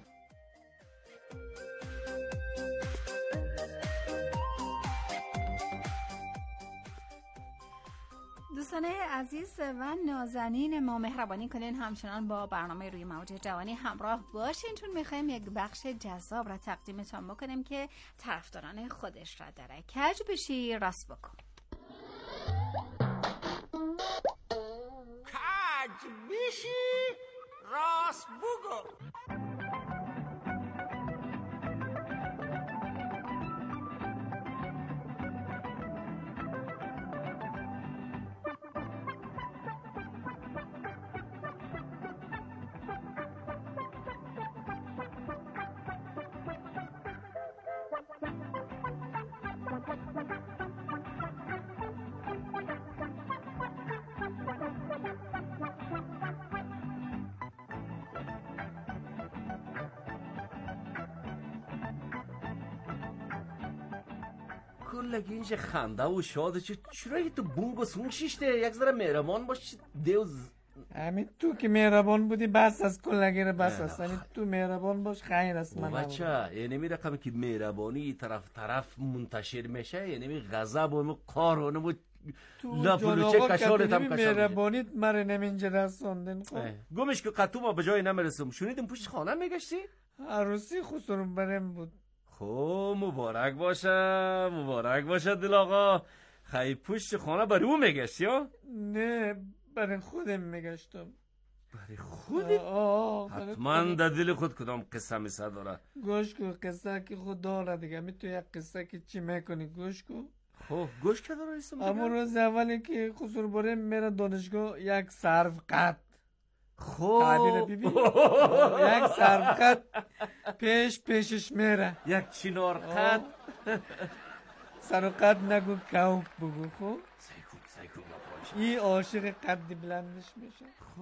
دوستان عزیز و نازنین ما، مهربانی کنین همچنان با برنامه روی موج جوانی همراه باشین، چون میخوایم یک بخش جذاب را تقدیمتان بکنیم که طرفداران خودش را داره. کج بشی راست بکن. کج بشی راست بگو. کلگی اینجا خنده و شاده چرا تو بونگ و سونگ شیشته یک ذره مهربان باش دیوز. همین تو که مهربان بودی بس از کلگی رو بس است. همین تو مهربان باش خیر است. من بچه یعنی می رقمی که مهربانی طرف منتشر میشه یعنی می غضب و قهر و لپلوچه کشارت هم کشار مهربانیت مره نمینجا رساندن. گمش که قطو ما به جای نمیرسم. شنیدم پشت خانه میگشتی؟ عروسی خسرون برم بود. خب مبارک باشه دل آقا. خیلی پشت خانه برای او میگشت یا؟ نه برای خودم میگشتم. برای خودت؟ حتما در دل خود کدام قصه میسه داره. گوش کو قصه که خود داره دیگه. می تو یک قصه که چی میکنی گوش کو. خب گوش که داره ایستم دیگه؟ اما روز اولی که خسر برم میره دانشگاه یک صرف قط. خب تعبیر ببین یک صرف قط پیشش میره. یک چینار قط سر قط نگو کوک بگو. خب سیکو این عاشق قدی بلندش میشه.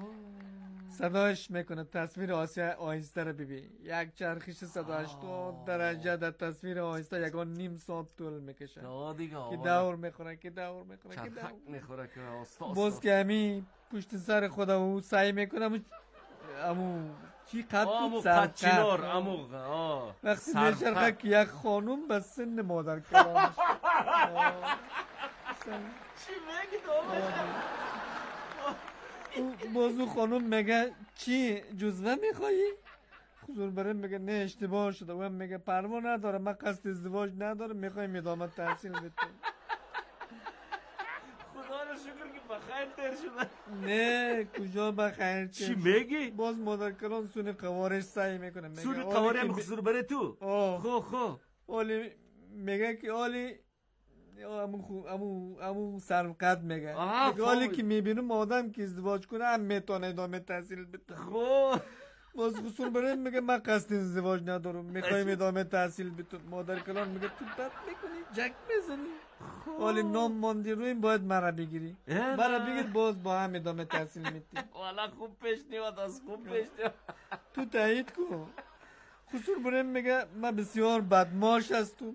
صداش میکنه. تصویر آهسته رو ببین. یک چرخش 180 درجه در تصویر آهسته یکان نیم ساعت طول میکشه که دور میخوره میخوره که باز که همین پشت سر خدا او سعی میکنه امو چی قد بود سرچینار وقتی میشرخه که یک خانوم به سن مادر کلامش چی میگی بازو خانوم میگه چی جزوه میخوایی؟ خزور برم میگه نه اشتباه شده. و هم میگه پروا نداره من قصد ازدواج ندارم میخوایم ادامه تحصیل بتون. خدا رو شکر که بخیر تر شده. نه کجا بخیر تر چی میگی؟ باز مادر کلان سون قوارش سعی میکنه. سون قواره هم خزور بره تو؟ خب اولی میگه که اولی امو سرقد میگه حالی که میبینم آدم که ازدواج کنه هم میتونه ادامه تحصیل بده. خب باز خصول برای میگه من قصد ازدواج ندارم میخوایم ادامه تحصیل بتون. مادر کلان میگه تو بد میکنی جک میزنی. حالی نام ماندی روی این باید مرا بگیری. مرا بگیر باز با هم ادامه تحصیل میتیم. والا خوب پیش نیاد از خوب پیش نیاد. تو تایید کن. خصول برای میگه من بسیار بدماش هستم.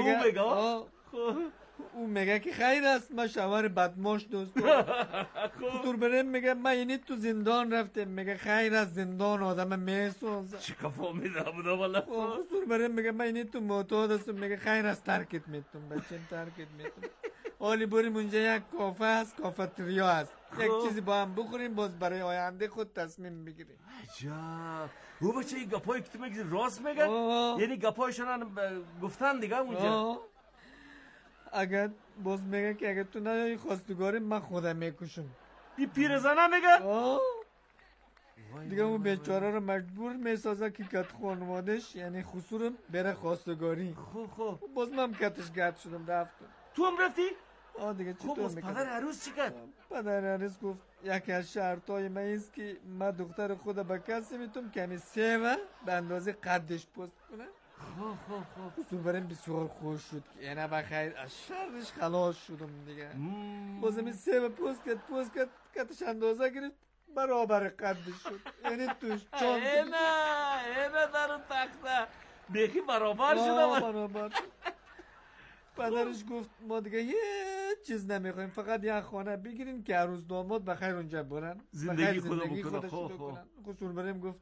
او میگه که خیر است من شوهر بدماش دوستم. خسور برم میگه من اینی تو زندان رفتم. میگه خیر است زندان آدم میسوزه. چه کفا میده بودا والا. خسور برم میگه من اینی تو معتاد هستم. میگه خیر است ترکت میتونم بچم ترکت میتونم. حالی بریم اونجا یک کافه هست کافتریا هست. یک چیزی با هم بخوریم باز برای آینده خود تصمیم بگیریم. عجب او بچه این گپایی که تو میگی راست میگن؟ یعنی گپایشون گفتن دیگه اونجا؟ اگر باز میگه که اگر تو نیایی خواستگاری من خودم میکشم. این پیرزنه میگه؟ دیگه اون بیچاره رو مجبور میسازه که کت خانوادش یعنی خسورم بره خواستگاری. خب باز من کتش گرد شدم رفتم. تو هم رفتی؟ دیگه چطور باز پدر عروس چی کرد؟ پدر عروس گفت یکی از شرطای من ایست که من دختر خود به کسی میتونم که همی سیوه به اندازه قدش پست کنه. خب برم بسیار خوش شد که اینه بخیر از شرش خلاص شدم دیگه. باز همی سیوه پست کرد کتش اندازه گرفت برابر قدش شد. یعنی توش چون اینه در اون تخته بیخی برابر شده. برابر پدرش گفت ما دیگه یه چیز نمیخوایم فقط یه خانه بگیریم که عروس داماد بخیر اونجا برن زندگی خودش بکنن. خسور بریم گفت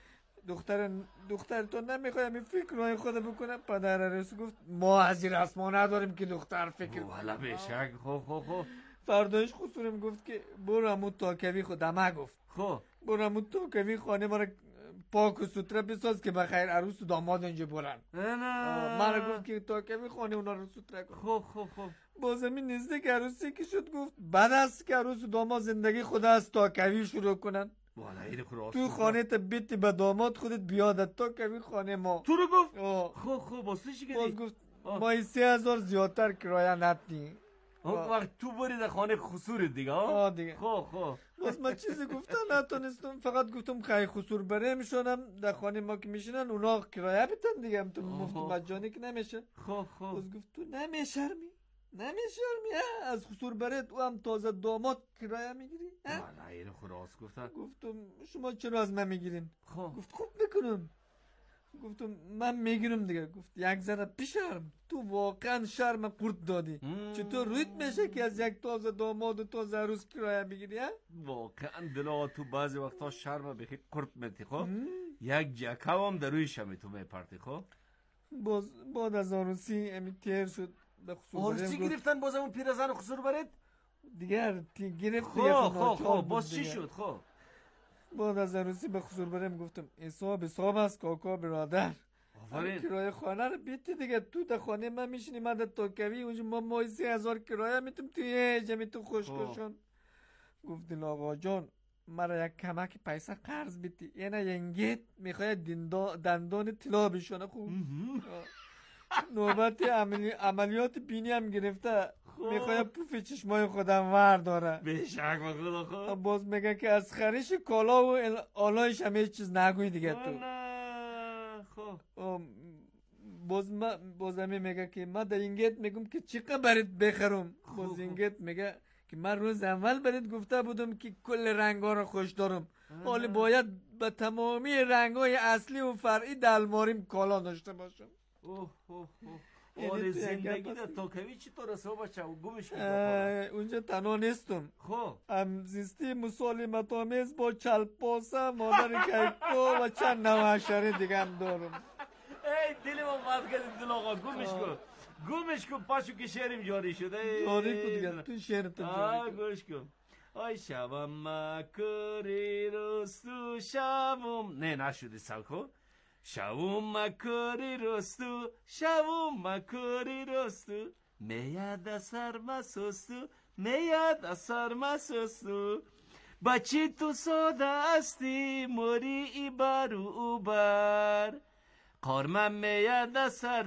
دختر تو نمیخوای همین فکرهای خود بکنه. پدر عروس گفت ما از این رسما نداریم که دختر فکر کنه. والا بشک. خب فرداش خسورم گفت که برو همون تاکوی خودمه گفت برو همون تاکوی خانه برای پاک و سوتره بساز که بخیر عروس و داماد اینجا برن. من گفت که تاکوی خانه اونا رو سوتره کن. خب باز همین نزدیک عروسی که شد گفت بعد است که عروس و داماد زندگی خود از تاکوی شروع کنن. والا این خراس تو خانه تا بیتی به داماد خودت بیادت تا کمی خانه ما تو رو گفت خب واسه چی باز گفت ما 3000 زیادتر کرایه ندی. وقت تو بری در خانه خسور دیگه دیگه. خب بس من چیزی گفتم نتونستم، فقط گفتم خیلی خسور بره میشونم در خانه ما که میشینن اونا کرایه بتن دیگه، هم تو مفت مجانی که نمیشه. خب بس گفت تو نمیشرمی از خسور بره تو هم تازه داماد کرایه میگیری؟ والا این خراس گفتم شما چرا از من میگیرین؟ گفت خوب میکنم. گفتم من میگیرم دیگه. گفت یک ذره بیشرم، تو واقعا شرم قورت دادی. چطور رویت میشه که از یک تازه داماد و تازه عروس کرایه بگیری؟ واقعا دلا تو بعضی وقتا شرم بخی قورت میتی. خب یک جکه هم در روی شمی تو میپرتی. خب بعد از عروسی امی تیر شد. عروسی گرفتن باز اون پیرزن خسور برد دیگر گرفت. خب باز چی شد؟ خب بعد از عروسی به خسور برم گفتم حساب است کاکا برادر. کرایه خانه رو بیتی دیگه. تو در خانه من میشینی، من در توکوی اونجا ما ماهی 3000 کرایه میتونم توی جمعی تو خوشکشون. گفتین آقا جان مرا یک کمک پیسه قرض بیتی، یعنی ینگیت میخواه دندان طلا بشونه. خوب نوبت عملیات بینی هم گرفته، میخواه پوف چشمای خودم ورداره. بشک با خدا. خب باز میگه که از خریش کالا و آلایش همه چیز نگوی دیگه تو. خب باز همه میگه که من در اینگیت میگم که چیقه برید بخرم. باز اینگیت میگه که من روز اول برید گفته بودم که کل رنگا رو خوش دارم، حالی باید به تمامی رنگای اصلی و فرعی در الماریم کالا داشته باشم. حال زندگی در توکوی چطور است بچه؟ گمش کن. اونجا تنها نیستم. خب همزیستی مسالمت آمیز با چلپاسه، مادر کیکو و چند نوع حشره دیگه هم دارم. ای دلی ما بد کردی دل آقا. گمش کن پاشو که شعرم جاری شده. جاری کن دیگه تو شعرت جاری کن. گوش کن. آی شبم مکری رستو شبم نشودی سلکو. شوم مکری رستو میاد سرمسوستو بچی تو ساده استی موری ای برو بر قارمم میاد سر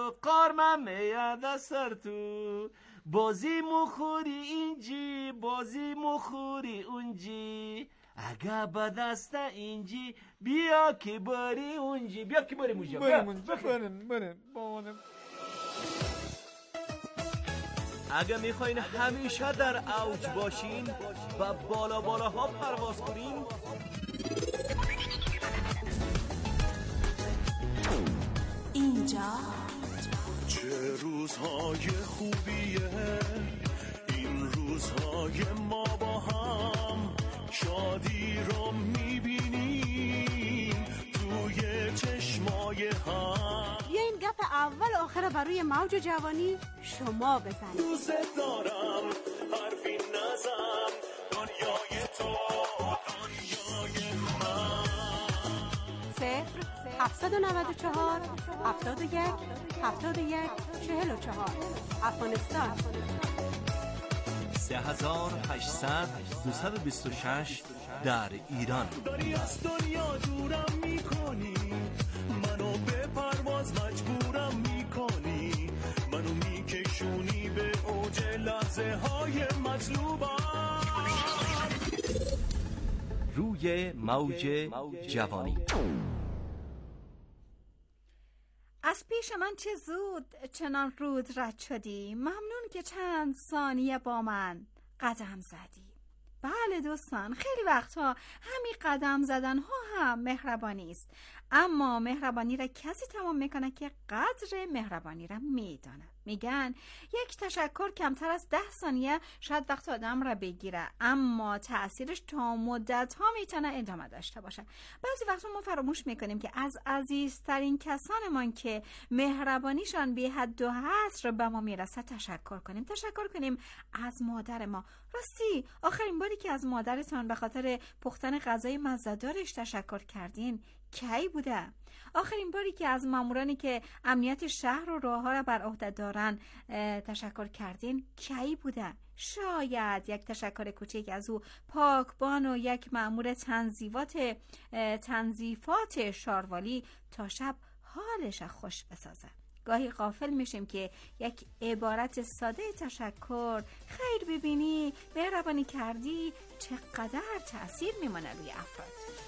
تو بازی مخوری اینجی بازی مخوری اونجی اگه به دست اینجی بیا که بری اونجی موجی بریم اگه میخواین همیشه در اوج باشین و بالاها پرواز کنین اینجا چه روزهای خوبیه این روزهای ما با هم شادی رو میبینیم توی چشمای هم. بیا این گپ اول آخر برای موج جوانی شما بزنید. دوست دارم حرفی نزن دنیای تو دنیای من. 0-794 71 71 44 افغانستان. 3800 226 در ایران. داری از دنیا دورم میکنی، منو به پرواز مجبورم میکنی، منو میکشونی به اوج لحظه های مطلوبم. روی موج جوانی. از پیش من چه زود چنان رود رد شدی، ممنون که چند ثانیه با من قدم زدی. بله دوستان، خیلی وقتها همین قدم زدن ها هم مهربانی است، اما مهربانی را کسی تمام میکنه که قدر مهربانی را میدانه. میگن یک تشکر کمتر از 10 ثانیه شاید وقت آدم را بگیره، اما تأثیرش تا مدت ها میتونه ادامه داشته باشه. بعضی وقتا ما فراموش میکنیم که از عزیزترین کسانمان که مهربانیشان بی حد و حصر به ما میرسه تشکر کنیم از مادر ما. راستی آخرین باری که از مادرتان به خاطر پختن غذای مزه‌دارش تشکر کردین کی بوده؟ آخرین باری که از مامورانی که امنیت شهر و راه‌ها را بر عهده دارن تشکر کردین کی بوده؟ شاید یک تشکر کوچک از او پاکبان و یک مامور تنظیفات شاروالی تا شب حالش خوش بسازه. گاهی غافل میشیم که یک عبارت ساده تشکر، خیر ببینی، مهربانی کردی چقدر تأثیر میمونه روی افراد.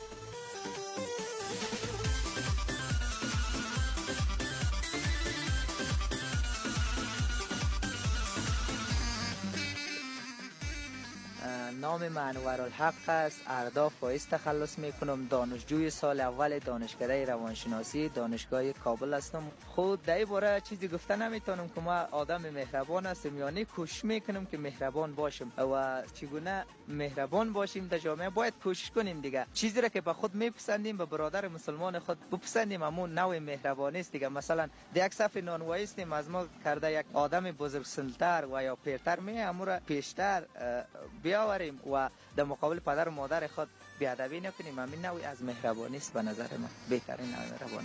نام من انورالحق است. ارداف فایز تخلص میکنم. دانشجوی سال اول دانشکده روانشناسی دانشگاه کابل هستم. خود در این باره چیزی گفته نمیتونم که ما آدم مهربان هستیم، یعنی کوشش میکنم که مهربان باشیم و چگونه مهربان باشیم در جامعه باید کوشش کنیم دیگه. چیزی را که به خود میپسندیم به برادر مسلمان خود بپسندیم، همون نوع مهربانی است دیگه. مثلا در یک صف نانوایی استیم، از ما کرده یک آدم بزرگسن‌تر و یا پیرتر امور پیشتر بیاوریم و در مقابل پدر و مادر خود بیادبی نکنیم. همین نوعی از مهربانی است به نظر من، بهترین نوع مهربانی.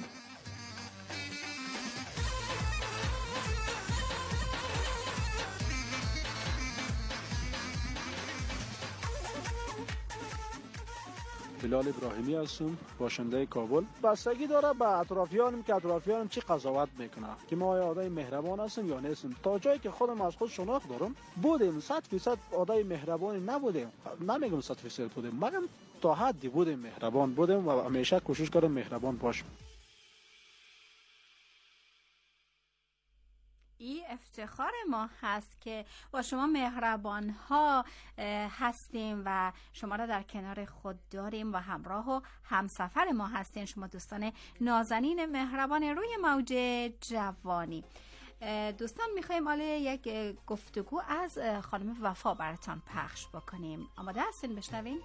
بلال ابراهیمی هستم، باشنده کابل. بستگی داره به اطرافیانم که اطرافیانم چی قضاوت میکنه که ما آدم مهربان هستیم یا نیستیم. تا جایی که خودم از خود شناخت دارم بودیم 100% آدم مهربانی نبودیم، نمیگم 100% بودیم، مگم تا حدی بودیم مهربان بودیم و همیشه کوشش کردم مهربان باشم. این افتخار ما هست که با شما مهربان ها هستیم و شما را در کنار خود داریم و همراه و همسفر ما هستین. شما دوستان نازنین مهربان روی موج جوانی. دوستان میخوایم حالا یک گفتگو از خانم وفا براتان پخش بکنیم. آماده هستین بشنوین؟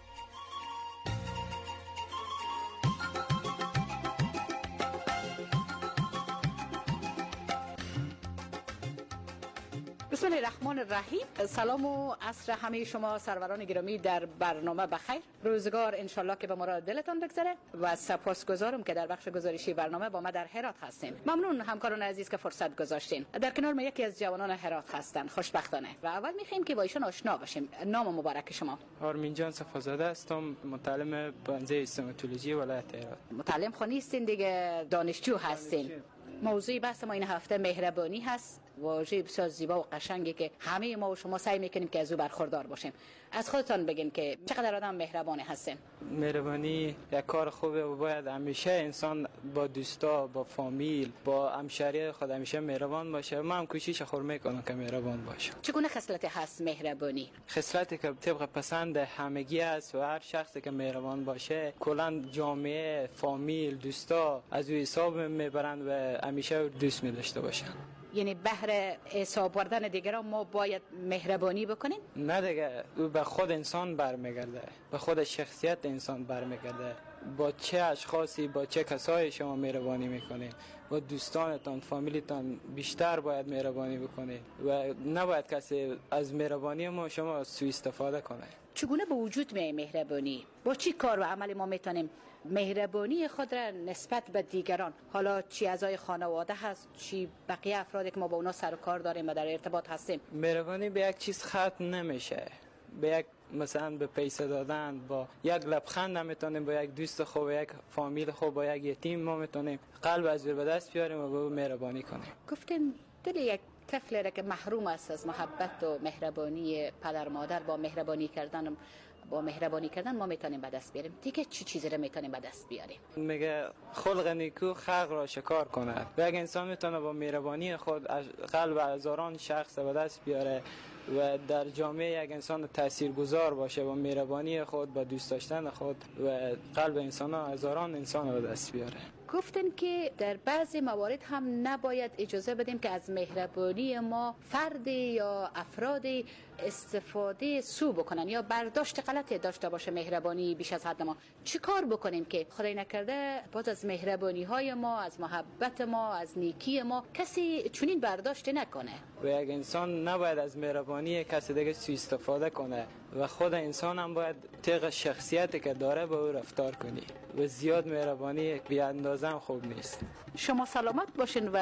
بسم الله الرحمن الرحیم. سلام و عصر همه شما سروران گرامی در برنامه بخیر. روزگار انشالله که به مراد دلتان بگذره و سپاسگزارم که در بخش گزارشی برنامه با ما در هرات هستین. ممنون همکاران عزیز که فرصت گذاشتین. در کنار ما یکی از جوانان هرات هستن، خوشبختانه، و اول میخوایم که با ایشون آشنا بشیم. نام مبارک شما؟ آرمین جان صفازاده هستم، متعلم بنزه استوماتولوژی ولایت هرات. متعلم خو نیستین دیگه، دانشجو هستین. موضوع بحث ما این هفته مهربانی هست. واژه بسیار زیبا و قشنگی که همه ما و شما سعی میکنیم که از او برخوردار باشیم. از خودتان بگین که چقدر آدم مهربانی هستین؟ مهربانی یک کار خوبه و باید همیشه انسان با دوستا، با فامیل، با همشهری خود همیشه مهربان باشه. من هم کوشش خود میکنم که مهربان باشم. چگونه خصلتی هست مهربانی؟ خصلتی که طبق پسند همگی است و هر شخصی که مهربان باشه کلا جامعه، فامیل، دوستا از او حساب میبرند و همیشه دوست می‌داشته باشن. یعنی بهر حساب بردن دیگران ما باید مهربانی بکنیم؟ نه دیگه، او به خود انسان برمیگرده، به خود شخصیت انسان برمیگرده. با چه اشخاصی، با چه کسایی شما مهربانی میکنید، با دوستانتان، فامیلیتان بیشتر باید مهربانی بکنید و نباید کسی از مهربانی ما شما سوء استفاده کنه. چگونه به وجود میاد مهربانی؟ با چی کار و عمل ما میتونیم مهربانی خود را نسبت به دیگران، حالا چی اعضای خانواده هست، چی بقیه افرادی که ما با اونا سر و کار داریم و در ارتباط هستیم؟ مهربانی به یک چیز ختم نمیشه. به یک مثلا به پیسه دادن، با یک لبخند نمیتونیم، با یک دوست خوب، یک فامیل خوب، با یک یتیم ما میتونیم قلب از به دست بیاریم و به او مهربانی کنیم. گفتین دل یک طفلی را که محروم است از محبت و مهربانی پدر مادر، با مهربانی کردن ما میتونیم به دست بیاریم. دیگه چی چیزی رو میتونیم به دست بیاریم؟ میگه خلق نیکو خلق را شکار کند. و یک انسان میتونه با مهربانی خود قلب هزاران شخص به دست بیاره و در جامعه یک انسان تاثیرگذار باشه، با مهربانی خود، با دوست داشتن خود و قلب انسان هزاران انسان به دست بیاره. گفتن که در بعضی موارد هم نباید اجازه بدیم که از مهربانی ما فردی یا افرادی استفاده سو بکنن یا برداشت غلطی داشته باشه مهربانی بیش از حد ما، چی کار بکنیم که خدای نکرده باز از مهربانی های ما، از محبت ما، از نیکی ما کسی چنین برداشت نکنه؟ و یک انسان نباید از مهربانی کسی دیگه سوء استفاده کنه و خود انسان هم باید طبق شخصیتی که داره با او رفتار کنی و زیاد مهربانی بی اندازه هم خوب نیست. شما سلامت باشین و